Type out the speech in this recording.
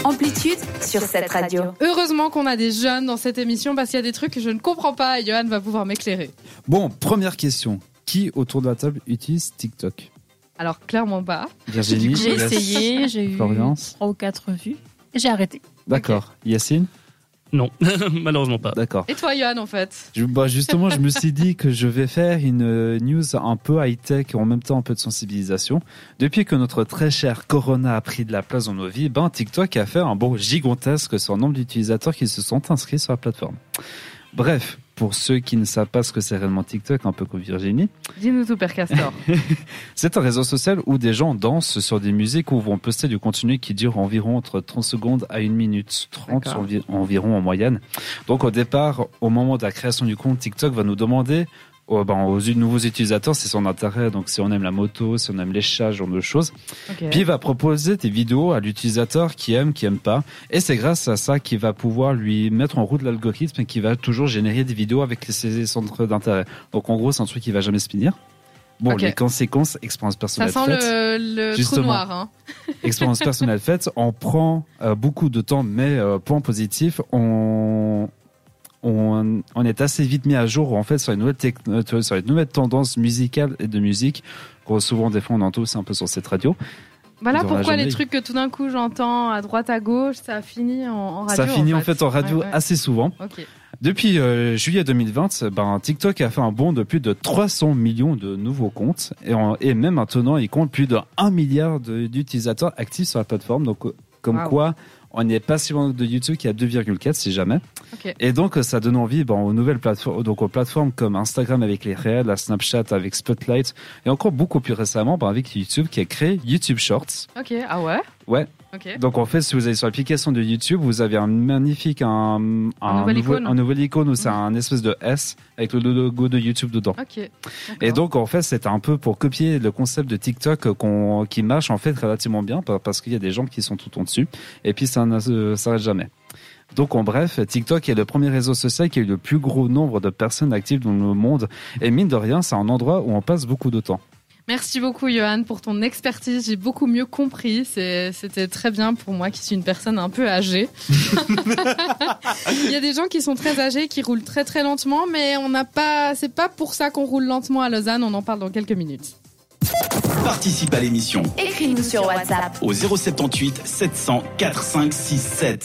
Amplitude sur cette radio. Heureusement qu'on a des jeunes dans cette émission parce qu'il y a des trucs que je ne comprends pas et Johan va pouvoir m'éclairer. Bon, première question. Qui autour de la table utilise TikTok ? Alors, clairement pas. Virginie, J'ai essayé, j'ai eu Florence. 3 ou 4 vues et j'ai arrêté. D'accord. Yacine ? Non, malheureusement pas. D'accord. Et toi, Johan, en fait ? Justement, je me suis dit que je vais faire une news un peu high-tech et en même temps un peu de sensibilisation. Depuis que notre très cher Corona a pris de la place dans nos vies, TikTok a fait un bond gigantesque sur le nombre d'utilisateurs qui se sont inscrits sur la plateforme. Bref, pour ceux qui ne savent pas ce que c'est réellement TikTok, un peu comme Virginie. Dis-nous tout, Père Castor. C'est un réseau social où des gens dansent sur des musiques ou vont poster du contenu qui dure environ entre 30 secondes à 1 minute 30 environ en moyenne. Donc au départ, au moment de la création du compte, TikTok va nous demander aux nouveaux utilisateurs c'est son intérêt, donc si on aime la moto, si on aime les chats, ce genre de choses. Okay. Puis il va proposer des vidéos à l'utilisateur qui aime pas, et c'est grâce à ça qu'il va pouvoir lui mettre en route l'algorithme et qui va toujours générer des vidéos avec ses centres d'intérêt. Donc en gros c'est un truc qui va jamais se finir. Bon, okay. Les conséquences, expérience personnelle faite. Ça sent le trou noir, hein. Expérience personnelle faite, on prend beaucoup de temps, mais point positif, on est assez vite mis à jour en fait sur les nouvelles tendances musicales et de musique. Souvent des fois on entend aussi un peu sur cette radio. Voilà pourquoi les trucs que tout d'un coup j'entends à droite à gauche, ça finit en radio. Ça finit en fait en radio assez souvent. Okay. Depuis juillet 2020, TikTok a fait un bond de plus de 300 millions de nouveaux comptes et même maintenant il compte plus de 1 milliard d'utilisateurs actifs sur la plateforme. Donc comme quoi on n'est pas si loin de YouTube qui a 2,4 si jamais. Okay. Et donc ça donne envie aux nouvelles plateformes, donc aux plateformes comme Instagram avec les réels, la Snapchat avec Spotlight, et encore beaucoup plus récemment avec YouTube qui a créé YouTube Shorts. Ok, ah ouais. Ouais. Okay. Donc en fait, si vous allez sur l'application de YouTube, vous avez un magnifique un nouvel icône où c'est un espèce de S avec le logo de YouTube dedans. Okay. Et donc en fait, c'est un peu pour copier le concept de TikTok qui marche en fait relativement bien parce qu'il y a des gens qui sont tout en dessus et puis ça ne s'arrête jamais. Donc en bref, TikTok est le premier réseau social qui a eu le plus gros nombre de personnes actives dans le monde et mine de rien, c'est un endroit où on passe beaucoup de temps. Merci beaucoup, Johan, pour ton expertise. J'ai beaucoup mieux compris. C'était très bien pour moi, qui suis une personne un peu âgée. Il y a des gens qui sont très âgés, qui roulent très très lentement, mais c'est pas pour ça qu'on roule lentement à Lausanne. On en parle dans quelques minutes. Participe à l'émission. Écris-nous sur WhatsApp au 078 700 4567.